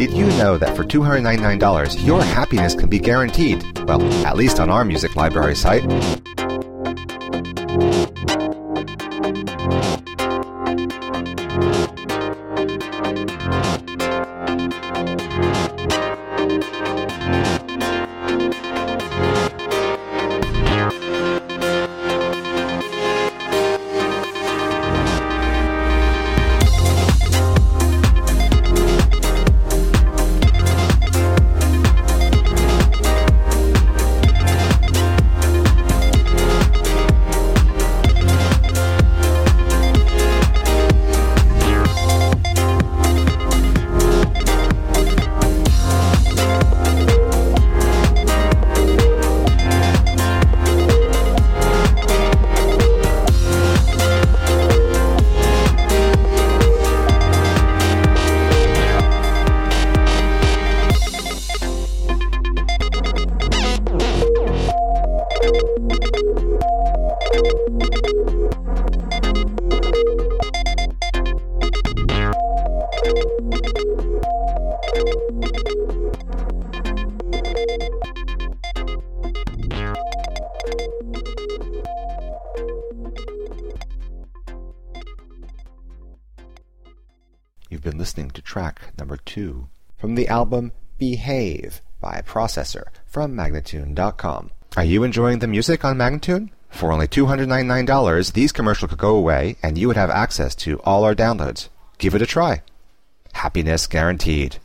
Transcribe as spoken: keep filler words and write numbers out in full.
Did you know that for two hundred ninety-nine dollars, your happiness can be guaranteed? Well, at least on our music library site. You've been listening to track number two from the album Behave by Processor from Magnatune dot com. Are you enjoying the music on Magnatune? For only two hundred ninety-nine dollars, these commercials could go away and you would have access to all our downloads. Give it a try. Happiness guaranteed.